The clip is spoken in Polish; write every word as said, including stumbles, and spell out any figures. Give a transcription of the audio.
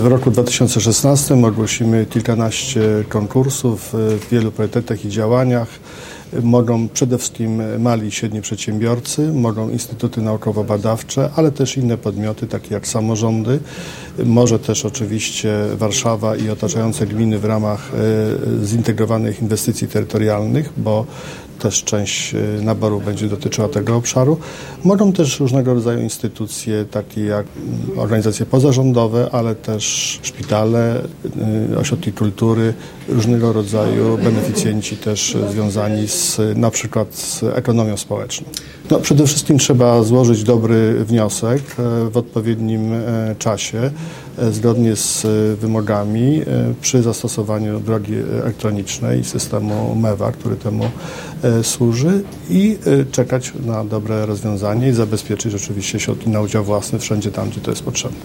W roku dwa tysiące szesnastym ogłosimy kilkanaście konkursów w wielu priorytetach i działaniach. Mogą przede wszystkim mali i średni przedsiębiorcy, mogą instytuty naukowo-badawcze, ale też inne podmioty, takie jak samorządy. Może też oczywiście Warszawa i otaczające gminy w ramach zintegrowanych inwestycji terytorialnych, bo też część naboru będzie dotyczyła tego obszaru. Mogą też różnego rodzaju instytucje, takie jak organizacje pozarządowe, ale też szpitale, ośrodki kultury, różnego rodzaju beneficjenci też związani z, na przykład z ekonomią społeczną. No, przede wszystkim trzeba złożyć dobry wniosek w odpowiednim czasie, zgodnie z wymogami, przy zastosowaniu drogi elektronicznej i systemu mewa, który temu służy, i czekać na dobre rozwiązanie i zabezpieczyć oczywiście środki na udział własny wszędzie tam, gdzie to jest potrzebne.